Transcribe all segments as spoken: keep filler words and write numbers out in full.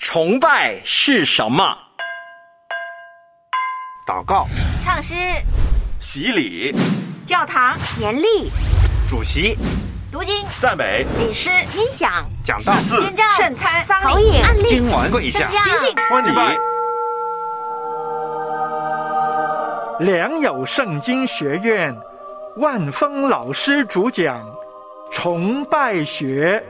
崇拜是什么？ 祷告、 唱诗、 洗礼、 教堂、严厉、 主席、 读经、 赞美、 领诗、音响、 讲道、 宣教、圣餐、丧投影、 案例、 经文、跪下、 即兴、 欢迎。 良友圣经学院万峰老师主讲崇拜学。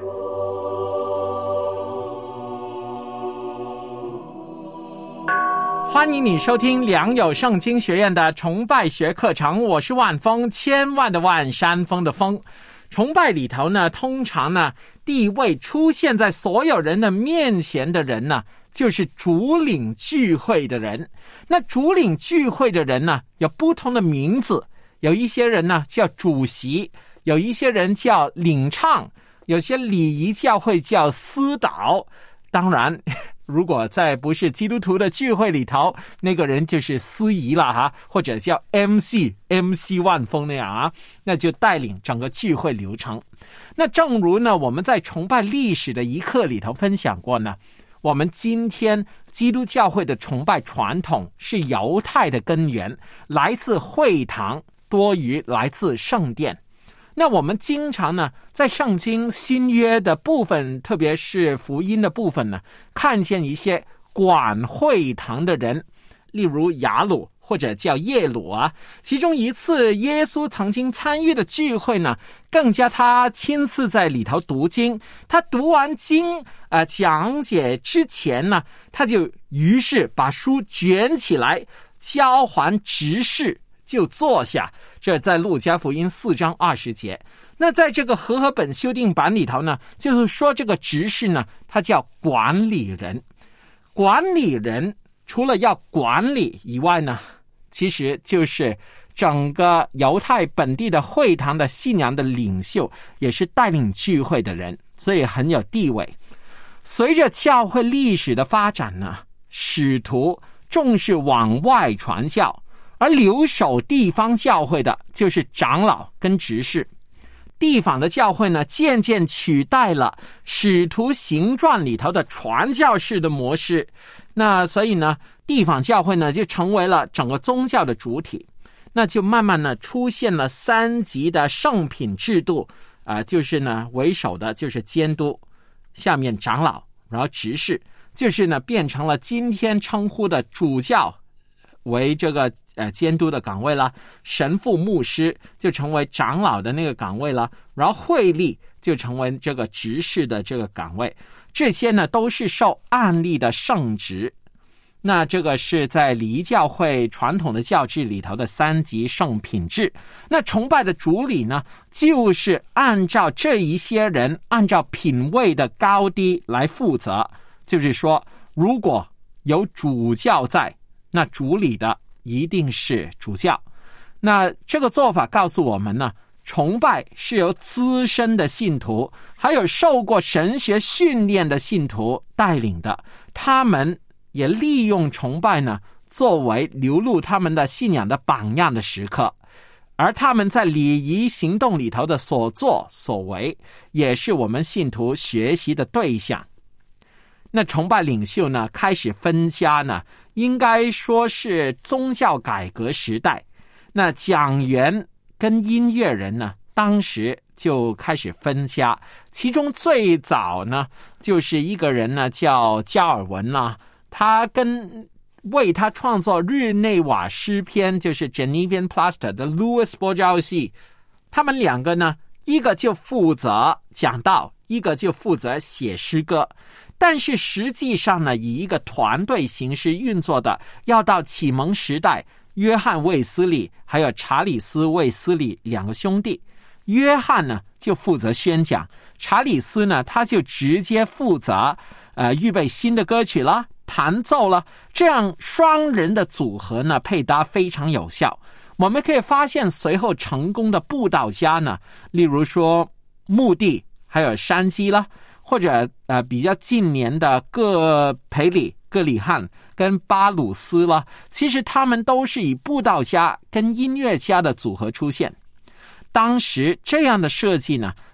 欢迎你收听良友圣经学院的崇拜学课程，我是万峰，千万的万，山峰的峰。崇拜里头呢，通常呢，第一位出现在所有人的面前的人呢，就是主领聚会的人。那主领聚会的人呢，有不同的名字，有一些人呢叫主席，有一些人叫领唱，有些礼仪教会叫司导。当然如果在不是基督徒的聚会里头，那个人就是司仪了哈，或者叫 M C M C 万峰那样啊，那就带领整个聚会流程。那正如呢我们在崇拜历史的一课里头分享过呢，我们今天基督教会的崇拜传统是犹太的根源，来自会堂多于来自圣殿。那我们经常呢，在圣经新约的部分，特别是福音的部分呢，看见一些管会堂的人，例如雅鲁或者叫耶鲁啊。其中一次耶稣曾经参与的聚会呢，更加他亲自在里头读经。他读完经呃讲解之前呢，他就于是把书卷起来交还执事，就坐下。这在路加福音四章二十节。那在这个和合本修订版里头呢，就是说这个执事呢，他叫管理人。管理人除了要管理以外呢，其实就是整个犹太本地的会堂的信仰的领袖，也是带领聚会的人，所以很有地位。随着教会历史的发展呢，使徒重视往外传教，而留守地方教会的就是长老跟执事。地方的教会呢，渐渐取代了使徒行传里头的传教士的模式。那所以呢，地方教会呢就成为了整个宗教的主体。那就慢慢呢出现了三级的圣品制度啊、呃，就是呢为首的就是监督，下面长老，然后执事，就是呢变成了今天称呼的主教为这个呃监督的岗位了，神父牧师就成为长老的那个岗位了，然后会吏就成为这个执事的这个岗位。这些呢都是受按立的圣职。那这个是在礼仪教会传统的教制里头的三级圣品制。那崇拜的主礼呢，就是按照这一些人按照品位的高低来负责。就是说，如果有主教在，那主理的一定是主教。那这个做法告诉我们呢，崇拜是由资深的信徒还有受过神学训练的信徒带领的，他们也利用崇拜呢作为流露他们的信仰的榜样的时刻，而他们在礼仪行动里头的所作所为也是我们信徒学习的对象。那崇拜领袖呢开始分家呢，应该说是宗教改革时代。那讲员跟音乐人呢，当时就开始分家。其中最早呢，就是一个人呢叫加尔文啦，他跟为他创作日内瓦诗篇，就是 Genevan Plaster 的 Louis Borgelsi， 他们两个呢，一个就负责讲道，一个就负责写诗歌。但是实际上呢，以一个团队形式运作的，要到启蒙时代，约翰卫斯理还有查理斯卫斯理两个兄弟。约翰呢就负责宣讲，查理斯呢他就直接负责呃预备新的歌曲啦，弹奏了。这样双人的组合呢配搭非常有效。我们可以发现随后成功的布道家呢，例如说穆迪还有山基啦，或者呃比较近年的各培里、各里汉跟巴鲁斯了，其实他们都是以布道家跟音乐家的组合出现。当时这样的设计呢，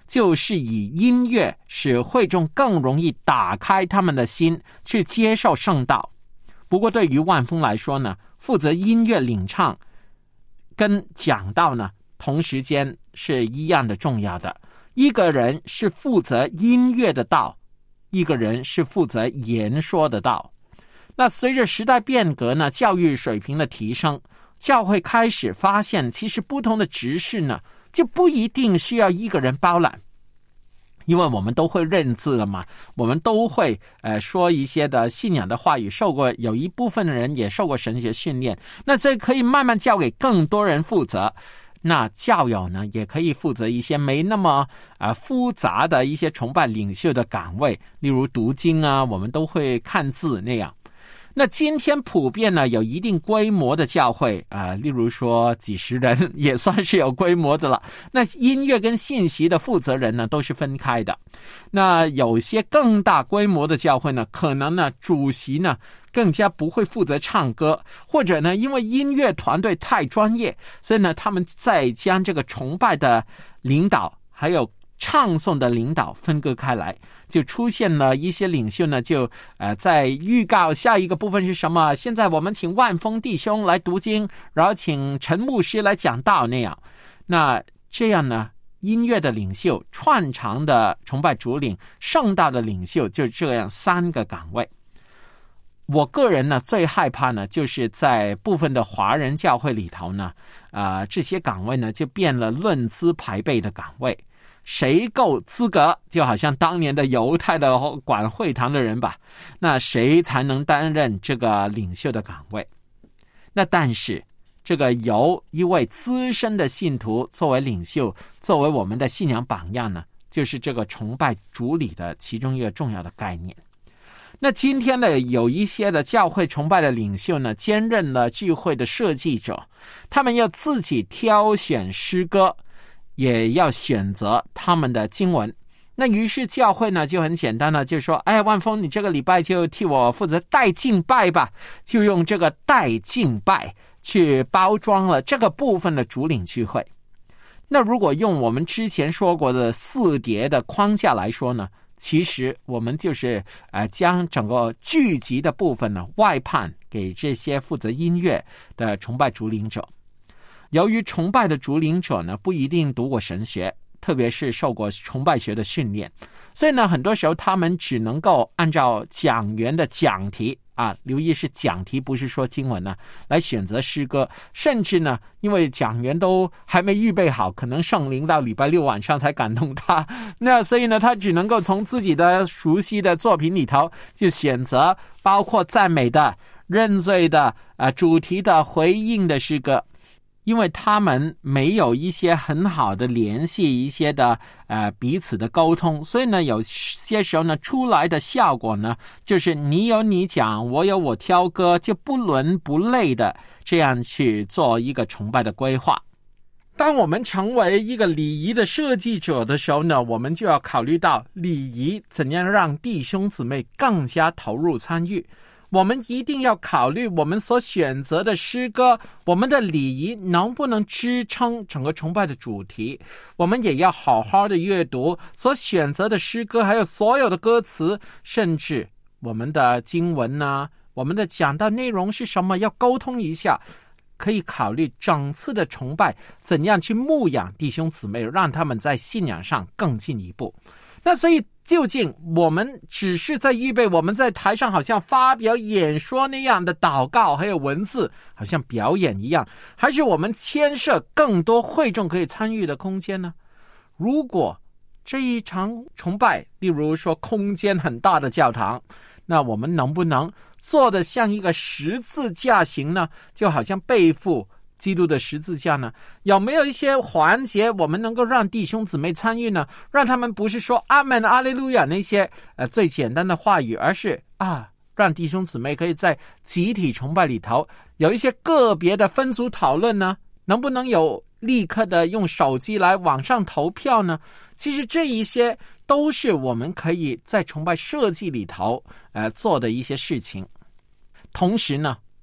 就是以音乐使会众更容易打开他们的心去接受圣道。不过对于万峰来说呢，负责音乐领唱跟讲道呢同时间是一样的重要的。一个人是负责音乐的道，一个人是负责言说的道。那随着时代变革呢，教育水平的提升，教会开始发现其实不同的执事呢就不一定需要一个人包揽，因为我们都会认字了嘛，我们都会呃说一些的信仰的话语，受过有一部分的人也受过神学训练，那所以可以慢慢交给更多人负责。那教友呢也可以负责一些没那么呃复杂的一些崇拜领袖的岗位，例如读经啊，我们都会看字那样。那今天普遍呢有一定规模的教会啊、呃，例如说几十人也算是有规模的了。那音乐跟信息的负责人呢都是分开的。那有些更大规模的教会呢，可能呢主席呢更加不会负责唱歌，或者呢因为音乐团队太专业，所以呢他们再将这个崇拜的领导还有唱诵的领导分割开来，就出现了一些领袖呢就呃在预告下一个部分是什么，现在我们请万峰弟兄来读经，然后请陈牧师来讲道那样。那这样呢音乐的领袖、串场的崇拜主领、盛大的领袖，就这样三个岗位。我个人呢最害怕呢就是在部分的华人教会里头呢啊、呃、这些岗位呢就变了论资排辈的岗位，谁够资格，就好像当年的犹太的管会堂的人吧，那谁才能担任这个领袖的岗位。那但是这个由一位资深的信徒作为领袖，作为我们的信仰榜样呢，就是这个崇拜主礼的其中一个重要的概念。那今天呢有一些的教会崇拜的领袖呢兼任了聚会的设计者，他们要自己挑选诗歌，也要选择他们的经文。那于是教会呢就很简单了，就说哎，万峰你这个礼拜就替我负责带敬拜吧，就用这个带敬拜去包装了这个部分的主领聚会。那如果用我们之前说过的四碟的框架来说呢，其实我们就是呃将整个聚集的部分呢外判给这些负责音乐的崇拜主领者。由于崇拜的主领者呢不一定读过神学，特别是受过崇拜学的训练，所以呢很多时候他们只能够按照讲员的讲题啊，留意是讲题，不是说经文呢，来选择诗歌。甚至呢因为讲员都还没预备好，可能圣灵到礼拜六晚上才感动他，那所以呢他只能够从自己的熟悉的作品里头就选择包括赞美的、认罪的、呃主题的、回应的诗歌。因为他们没有一些很好的联系，一些的呃彼此的沟通，所以呢有些时候呢出来的效果呢就是你有你讲，我有我挑歌，就不伦不类的这样去做一个崇拜的规划。当我们成为一个礼仪的设计者的时候呢，我们就要考虑到礼仪怎样让弟兄姊妹更加投入参与。我们一定要考虑我们所选择的诗歌，我们的礼仪能不能支撑整个崇拜的主题。我们也要好好的阅读所选择的诗歌，还有所有的歌词，甚至我们的经文啊，我们的讲道内容是什么，要沟通一下。可以考虑整次的崇拜怎样去牧养弟兄姊妹，让他们在信仰上更进一步。那所以究竟我们只是在预备我们在台上好像发表演说那样的祷告还有文字，好像表演一样，还是我们牵涉更多会众可以参与的空间呢？如果这一场崇拜例如说空间很大的教堂，那我们能不能做得像一个十字架形呢？就好像背负基督的十字架呢？有没有一些环节我们能够让弟兄姊妹参与呢？让他们不是说阿们阿利路亚那些呃最简单的话语，而是啊让弟兄姊妹可以在集体崇拜里头有一些个别的分组讨论呢？能不能有立刻的用手机来网上投票呢？其实这一些都是我们可以在崇拜设计里头呃做的一些事情。同时呢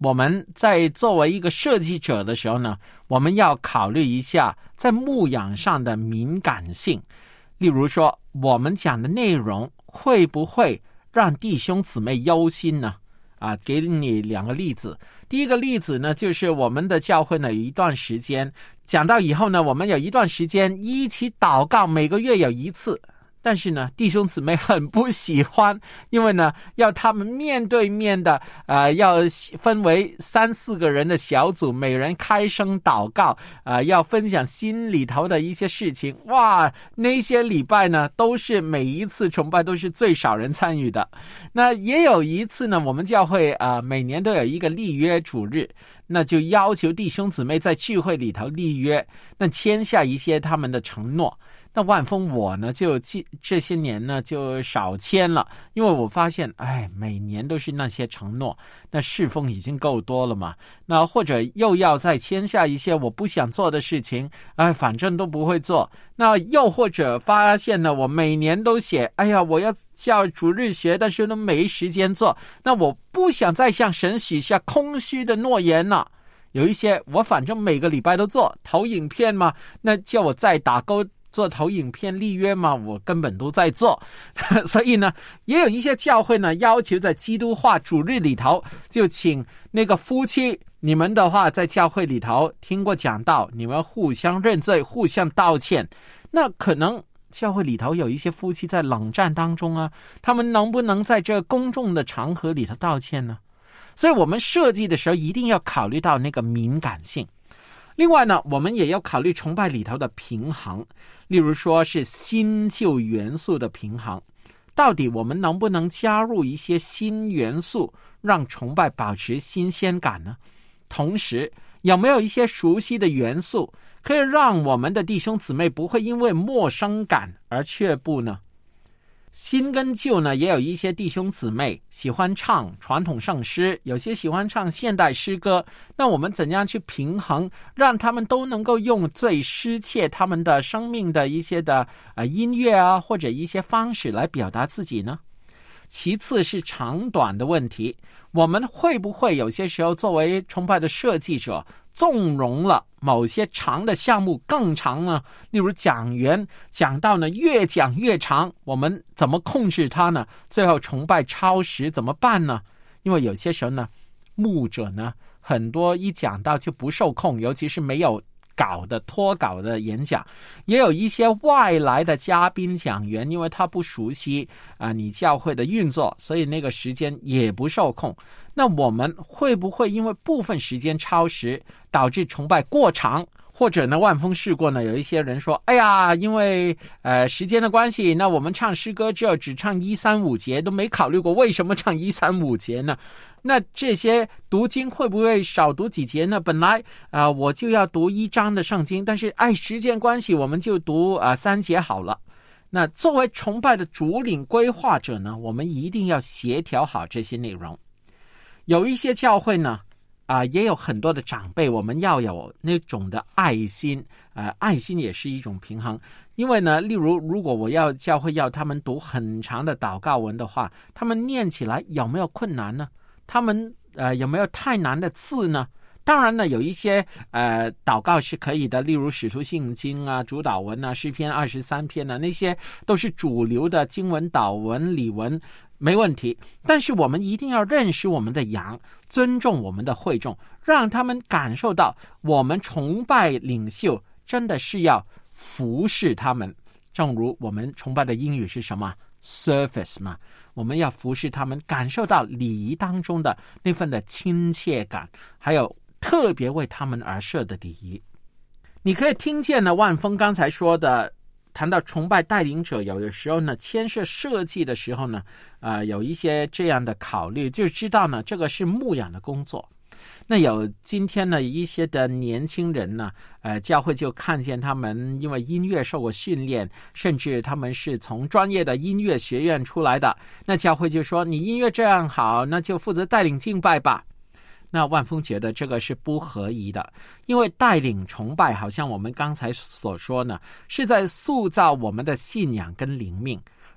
我们在作为一个设计者的时候呢，我们要考虑一下在牧养上的敏感性。例如说，我们讲的内容会不会让弟兄姊妹忧心呢？啊，给你两个例子。第一个例子呢，就是我们的教会呢有一段时间讲到以后呢，我们有一段时间一起祷告，每个月有一次。但是呢，弟兄姊妹很不喜欢，因为呢，要他们面对面的，呃，要分为三四个人的小组，每人开声祷告，呃，要分享心里头的一些事情。哇，那些礼拜呢，都是每一次崇拜都是最少人参与的。那也有一次呢，我们教会呃每年都有一个立约主日，那就要求弟兄姊妹在聚会里头立约，那签下一些他们的承诺。那万峰我呢就这些年呢就少签了，因为我发现哎，每年都是那些承诺，那侍奉已经够多了嘛，那或者又要再签下一些我不想做的事情，哎，反正都不会做。那又或者发现呢，我每年都写哎呀我要叫主日学，但是都没时间做，那我不想再向神许下空虚的诺言了。有一些我反正每个礼拜都做投影片嘛，那叫我再打勾做投影片立约嘛，我根本都在做。所以呢，也有一些教会呢要求在基督化主日里头，就请那个夫妻，你们的话在教会里头听过讲道，你们互相认罪，互相道歉。那可能教会里头有一些夫妻在冷战当中啊，他们能不能在这公众的场合里头道歉呢？所以我们设计的时候一定要考虑到那个敏感性。另外呢，我们也要考虑崇拜里头的平衡，例如说是新旧元素的平衡，到底我们能不能加入一些新元素，让崇拜保持新鲜感呢？同时有没有一些熟悉的元素，可以让我们的弟兄姊妹不会因为陌生感而却步呢？新跟旧呢，也有一些弟兄姊妹喜欢唱传统圣诗，有些喜欢唱现代诗歌，那我们怎样去平衡，让他们都能够用最适切他们的生命的一些的呃音乐啊，或者一些方式来表达自己呢？其次是长短的问题，我们会不会有些时候作为崇拜的设计者，纵容了某些长的项目更长呢？例如讲员讲到呢越讲越长，我们怎么控制它呢？最后崇拜超时怎么办呢？因为有些时候呢，牧者呢很多一讲到就不受控，尤其是没有稿的脱稿的演讲，也有一些外来的嘉宾讲员，因为他不熟悉啊、呃、你教会的运作，所以那个时间也不受控。那我们会不会因为部分时间超时，导致崇拜过长？或者呢，万峰试过呢，有一些人说，哎呀，因为呃时间的关系，那我们唱诗歌只有只唱一三五节，都没考虑过为什么唱一三五节呢？那这些读经会不会少读几节呢？本来啊、呃、我就要读一章的圣经，但是哎时间关系，我们就读啊、呃、三节好了。那作为崇拜的主领规划者呢，我们一定要协调好这些内容。有一些教会呢啊、呃，也有很多的长辈，我们要有那种的爱心，呃，爱心也是一种平衡。因为呢，例如如果我要教会要他们读很长的祷告文的话，他们念起来有没有困难呢？他们呃有没有太难的字呢？当然呢，有一些呃祷告是可以的，例如使徒信经啊、主祷文啊、诗篇二十三篇啊，那些都是主流的经文、祷文、礼文，没问题。但是我们一定要认识我们的羊，尊重我们的会众，让他们感受到我们崇拜领袖真的是要服侍他们。正如我们崇拜的英语是什么？ service 嘛，我们要服侍他们，感受到礼仪当中的那份的亲切感，还有特别为他们而设的礼仪。你可以听见呢，万峰刚才说的，谈到崇拜带领者，有的时候呢，牵涉设计的时候呢，呃，有一些这样的考虑，就知道呢，这个是牧养的工作。那有今天呢一些的年轻人呢，呃，教会就看见他们因为音乐受过训练，甚至他们是从专业的音乐学院出来的，那教会就说你音乐这样好，那就负责带领敬拜吧。那万峰觉得这个是不合宜的，因为带领崇拜好像我们刚才所说呢，是在塑造我们的信仰跟灵命，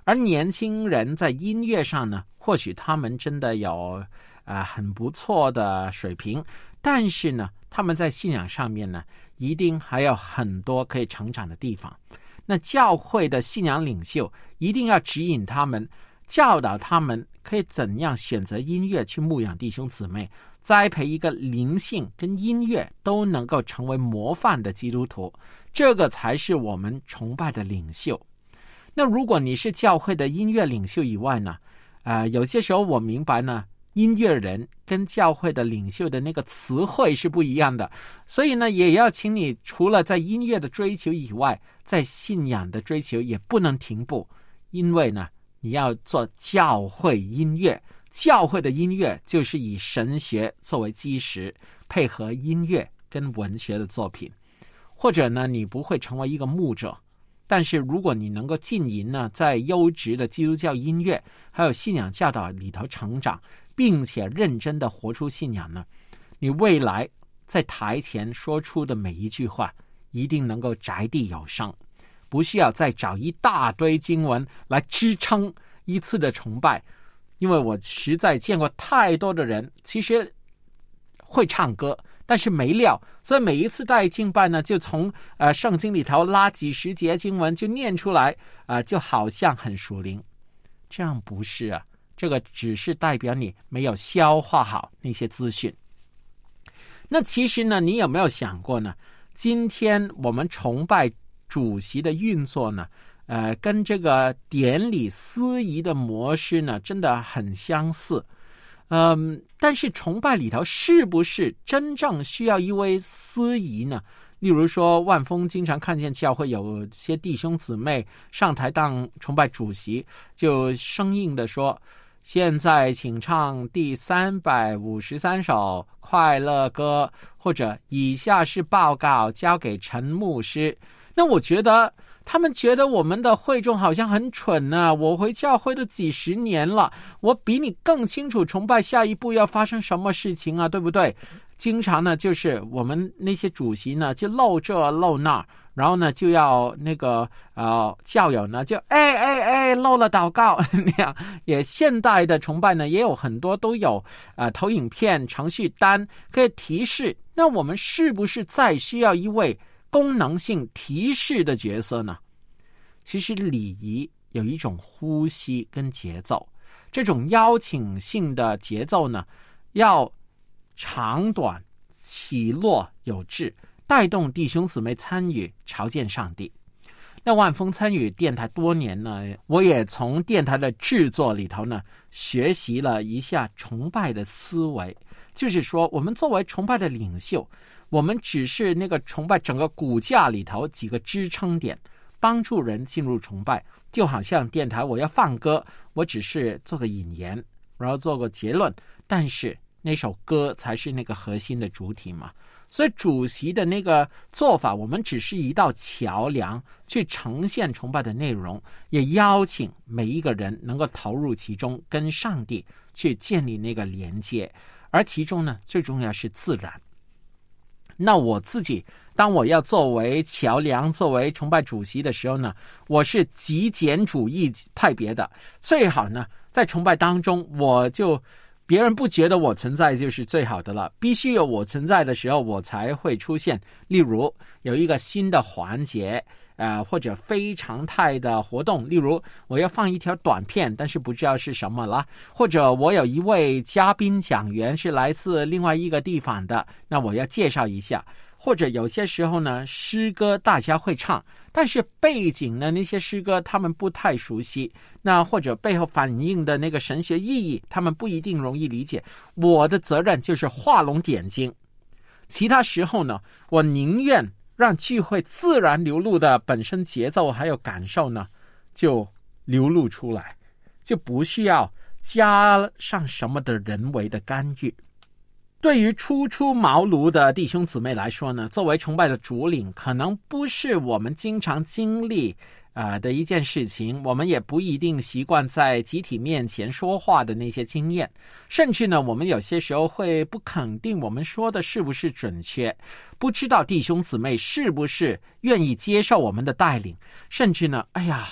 而年轻人在音乐上呢，或许他们真的有呃很不错的水平，但是呢，他们在信仰上面呢，一定还有很多可以成长的地方。那教会的信仰领袖一定要指引他们，教导他们可以怎样选择音乐去牧养弟兄姊妹，栽培一个灵性跟音乐都能够成为模范的基督徒，这个才是我们崇拜的领袖。那如果你是教会的音乐领袖以外呢，呃，有些时候我明白呢，音乐人跟教会的领袖的那个词汇是不一样的，所以呢，也要请你除了在音乐的追求以外，在信仰的追求也不能停步，因为呢，你要做教会音乐，教会的音乐就是以神学作为基石，配合音乐跟文学的作品。或者呢，你不会成为一个牧者，但是如果你能够浸淫呢，在优质的基督教音乐还有信仰教导里头成长，并且认真的活出信仰呢，你未来在台前说出的每一句话一定能够掷地有声，不需要再找一大堆经文来支撑一次的崇拜。因为我实在见过太多的人其实会唱歌，但是没料，所以每一次带敬拜呢，就从呃圣经里头拉几十节经文就念出来，啊、呃，就好像很属灵。这样不是啊，这个只是代表你没有消化好那些资讯。那其实呢，你有没有想过呢？今天我们崇拜主席的运作呢，呃，跟这个典礼司仪的模式呢，真的很相似。嗯，但是崇拜里头是不是真正需要一位司仪呢？例如说，万峰经常看见教会有些弟兄姊妹上台当崇拜主席，就生硬的说：“现在请唱第三百五十三首快乐歌，或者以下是报告，交给陈牧师。”那我觉得他们觉得我们的会众好像很蠢呢、啊。我回教会都几十年了，我比你更清楚崇拜下一步要发生什么事情啊，对不对？经常呢，就是我们那些主席呢，就漏这漏那，然后呢，就要那个呃教友呢，就哎哎哎漏了祷告那样。也现代的崇拜呢，也有很多都有呃投影片、程序单可以提示。那我们是不是再需要一位功能性提示的角色呢？其实礼仪有一种呼吸跟节奏，这种邀请性的节奏呢，要长短起落有致，带动弟兄姊妹参与朝见上帝。那万峰参与电台多年呢，我也从电台的制作里头呢，学习了一下崇拜的思维。就是说，我们作为崇拜的领袖，我们只是那个崇拜整个骨架里头几个支撑点，帮助人进入崇拜。就好像电台我要放歌，我只是做个引言，然后做个结论，但是那首歌才是那个核心的主体嘛。所以主席的那个做法，我们只是一道桥梁，去呈现崇拜的内容，也邀请每一个人能够投入其中，跟上帝去建立那个连接。而其中呢，最重要是自然。那我自己当我要作为桥梁，作为崇拜主席的时候呢，我是极简主义派别的。最好呢，在崇拜当中，我就别人不觉得我存在就是最好的了，必须有我存在的时候，我才会出现。例如有一个新的环节，呃，或者非常态的活动，例如我要放一条短片，但是不知道是什么了，或者我有一位嘉宾讲员是来自另外一个地方的，那我要介绍一下。或者有些时候呢，诗歌大家会唱，但是背景呢，那些诗歌他们不太熟悉，那或者背后反映的那个神学意义，他们不一定容易理解。我的责任就是画龙点睛。其他时候呢，我宁愿让聚会自然流露的本身节奏还有感受呢，就流露出来，就不需要加上什么的人为的干预。对于初出茅庐的弟兄姊妹来说呢，作为崇拜的主领，可能不是我们经常经历呃的一件事情，我们也不一定习惯在集体面前说话的那些经验，甚至呢，我们有些时候会不肯定我们说的是不是准确，不知道弟兄姊妹是不是愿意接受我们的带领，甚至呢，哎呀，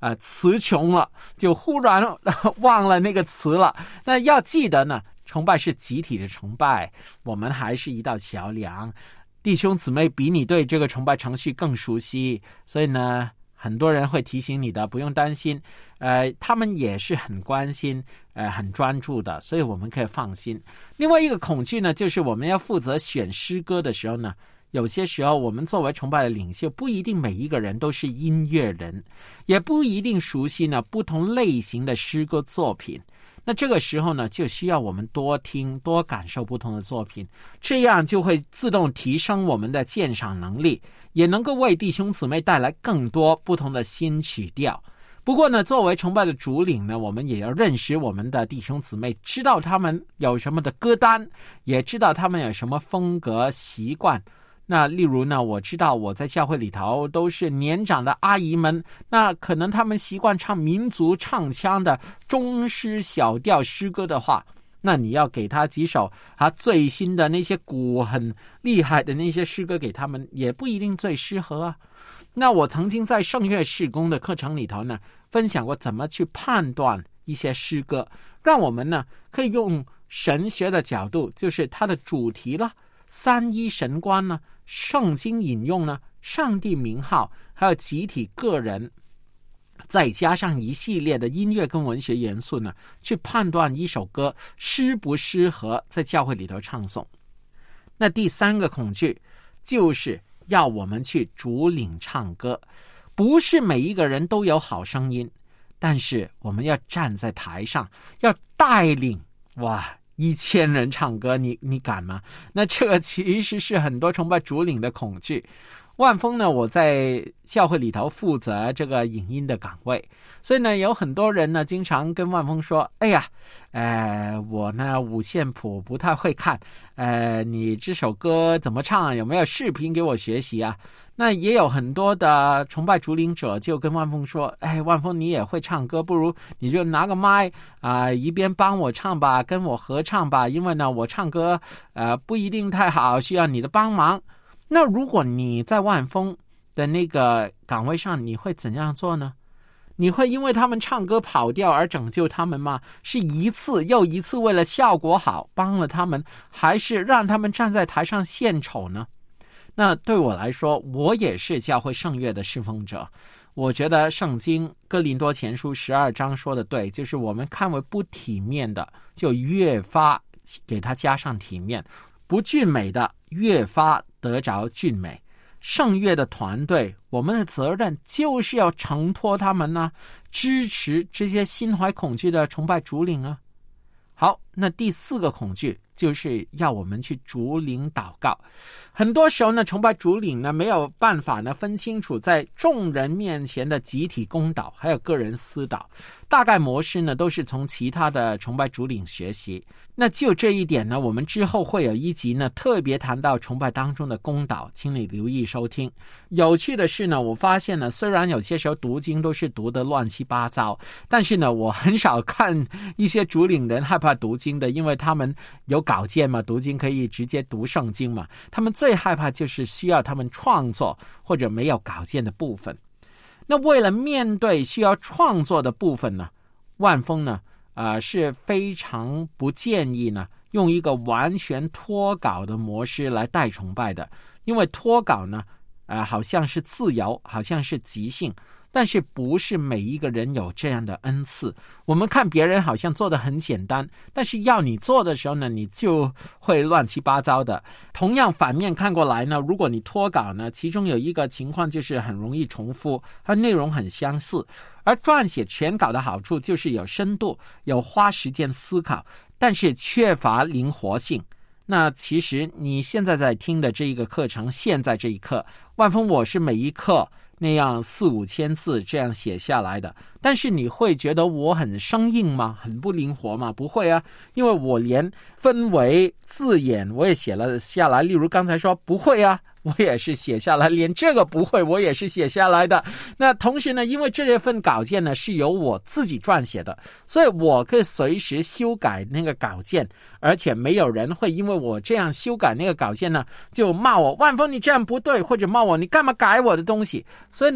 呃词穷了，就忽然忘了那个词了。那要记得呢，崇拜是集体的崇拜，我们还是一道桥梁。弟兄姊妹比你对这个崇拜程序更熟悉，所以呢很多人会提醒你的，不用担心。呃，他们也是很关心，呃，很专注的，所以我们可以放心。另外一个恐惧呢，就是我们要负责选诗歌的时候呢，有些时候我们作为崇拜的领袖，不一定每一个人都是音乐人，也不一定熟悉呢不同类型的诗歌作品。那这个时候呢，就需要我们多听多感受不同的作品，这样就会自动提升我们的鉴赏能力，也能够为弟兄姊妹带来更多不同的新曲调。不过呢，作为崇拜的主领呢，我们也要认识我们的弟兄姊妹，知道他们有什么的歌单，也知道他们有什么风格习惯。那例如呢，我知道我在教会里头都是年长的阿姨们，那可能他们习惯唱民族唱腔的中诗小调诗歌的话，那你要给他几首啊最新的那些鼓很厉害的那些诗歌给他们，也不一定最适合啊。那我曾经在圣乐事工的课程里头呢，分享过怎么去判断一些诗歌，让我们呢可以用神学的角度，就是它的主题了，三一神观呢，圣经引用呢，上帝名号，还有集体个人，再加上一系列的音乐跟文学元素呢，去判断一首歌适不适合在教会里头唱诵。那第三个恐惧就是要我们去主领唱歌，不是每一个人都有好声音，但是我们要站在台上，要带领，哇，一千人唱歌，你你敢吗？那这个其实是很多崇拜主领的恐惧。万峰呢，我在教会里头负责这个影音的岗位，所以呢，有很多人呢经常跟万峰说：“哎呀，呃，我呢五线谱不太会看，呃，你这首歌怎么唱？有没有视频给我学习啊？”那也有很多的崇拜主领者就跟万峰说：“哎，万峰你也会唱歌，不如你就拿个麦啊、呃，一边帮我唱吧，跟我合唱吧，因为呢我唱歌呃不一定太好，需要你的帮忙。”那如果你在万峰的那个岗位上，你会怎样做呢？你会因为他们唱歌跑调而拯救他们吗？是一次又一次为了效果好帮了他们，还是让他们站在台上献丑呢？那对我来说，我也是教会圣乐的侍奉者。我觉得圣经哥林多前书十二章说的对，就是我们看为不体面的，就越发给它加上体面，不俊美的越发得着俊美。圣乐的团队，我们的责任就是要承托他们呢，支持这些心怀恐惧的崇拜主领啊。好，那第四个恐惧就是要我们去主领祷告。很多时候呢，崇拜主领呢没有办法呢分清楚在众人面前的集体公祷还有个人私祷，大概模式呢都是从其他的崇拜主领学习。那就这一点呢，我们之后会有一集呢特别谈到崇拜当中的公祷，请你留意收听。有趣的是呢，我发现呢，虽然有些时候读经都是读得乱七八糟，但是呢，我很少看一些主领人害怕读经的，因为他们有稿件嘛，读经可以直接读圣经嘛，他们最害怕就是需要他们创作或者没有稿件的部分。那为了面对需要创作的部分呢，万峰呢呃，是非常不建议呢用一个完全脱稿的模式来带崇拜的，因为脱稿呢呃，好像是自由，好像是即兴，但是不是每一个人有这样的恩赐。我们看别人好像做得很简单，但是要你做的时候呢，你就会乱七八糟的。同样反面看过来呢，如果你脱稿呢，其中有一个情况就是很容易重复，它内容很相似。而撰写全稿的好处就是有深度，有花时间思考，但是缺乏灵活性。那其实你现在在听的这一个课程，现在这一刻，万峰我是每一课那样四五千字这样写下来的，但是你会觉得我很生硬吗？很不灵活吗？不会啊，因为我连分为字眼我也写了下来，例如刚才说不会啊，我也是写下来，连这个不会我也是写下来的。那同时呢，因为这份稿件呢是由我自己撰写的，所以我可以随时修改那个稿件，而且没有人会因为我这样修改那个稿件呢就骂我万峰你这样不对，或者骂我你干嘛改我的东西。所以呢，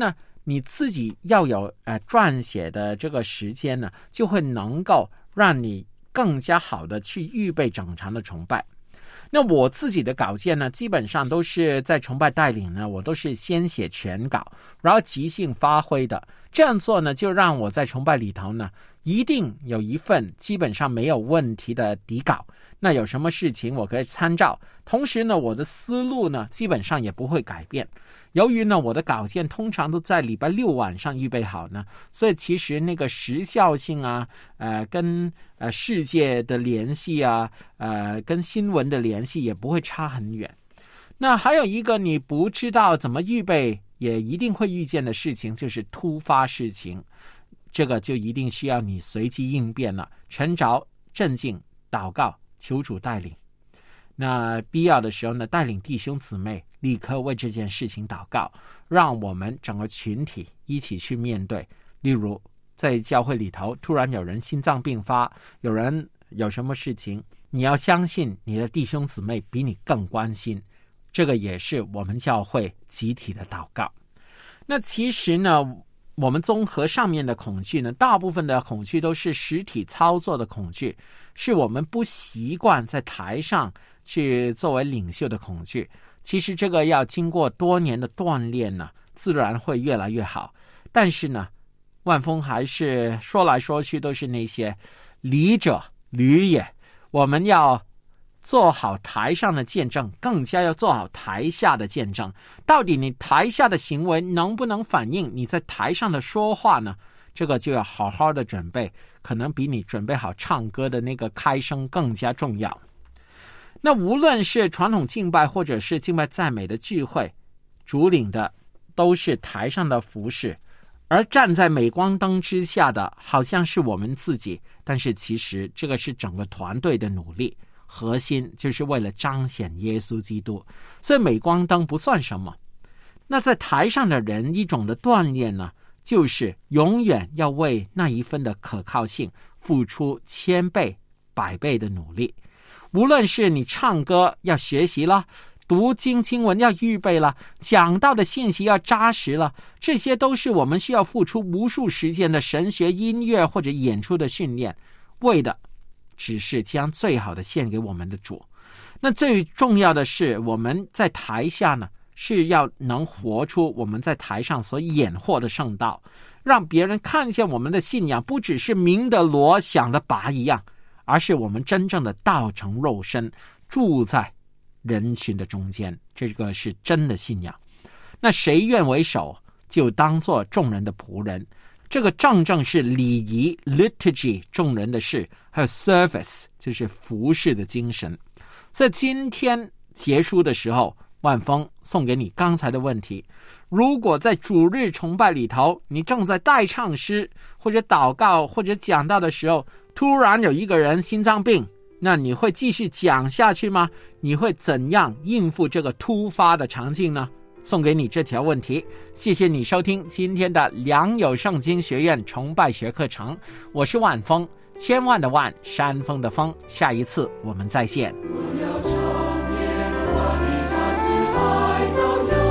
你自己要有呃撰写的这个时间呢，就会能够让你更加好的去预备整场的崇拜。那我自己的稿件呢，基本上都是在崇拜带领呢，我都是先写全稿，然后即兴发挥的。这样做呢，就让我在崇拜里头呢，一定有一份基本上没有问题的底稿。那有什么事情我可以参照，同时呢，我的思路呢，基本上也不会改变。由于呢，我的稿件通常都在礼拜六晚上预备好呢，所以其实那个时效性啊，呃，跟呃世界的联系啊，呃，跟新闻的联系也不会差很远。那还有一个你不知道怎么预备，也一定会遇见的事情，就是突发事情，这个就一定需要你随机应变了，沉着镇静，祷告，求主带领。那必要的时候呢，带领弟兄姊妹立刻为这件事情祷告，让我们整个群体一起去面对。例如在教会里头突然有人心脏病发，有人有什么事情，你要相信你的弟兄姊妹比你更关心，这个也是我们教会集体的祷告。那其实呢，我们综合上面的恐惧呢，大部分的恐惧都是实体操作的恐惧，是我们不习惯在台上去作为领袖的恐惧。其实这个要经过多年的锻炼呢，自然会越来越好。但是呢，万峰还是说来说去都是那些礼者履也，我们要做好台上的见证，更加要做好台下的见证。到底你台下的行为能不能反映你在台上的说话呢？这个就要好好的准备，可能比你准备好唱歌的那个开声更加重要。那无论是传统敬拜或者是敬拜赞美的聚会，主领的都是台上的服侍，而站在镁光灯之下的好像是我们自己，但是其实这个是整个团队的努力，核心就是为了彰显耶稣基督，所以镁光灯不算什么。那在台上的人一种的锻炼呢，就是永远要为那一分的可靠性付出千倍百倍的努力。无论是你唱歌要学习了，读经经文要预备了，讲到的信息要扎实了，这些都是我们需要付出无数时间的神学、音乐或者演出的训练，为的只是将最好的献给我们的主。那最重要的是，我们在台下呢，是要能活出我们在台上所演活的圣道，让别人看见我们的信仰不只是明的锣响的拔一样，而是我们真正的道成肉身，住在人群的中间，这个是真的信仰。那谁愿为首，就当作众人的仆人。这个正正是礼仪 liturgy 众人的事，还有 service 就是服侍的精神。在今天结束的时候，万峰送给你刚才的问题：如果在主日崇拜里头，你正在代唱诗或者祷告或者讲道的时候，突然有一个人心脏病，那你会继续讲下去吗？你会怎样应付这个突发的场景呢？送给你这条问题。谢谢你收听今天的良友圣经学院崇拜学课程，我是万峰，千万的万，山峰的峰。下一次我们再见。 我要常念我的大慈爱到永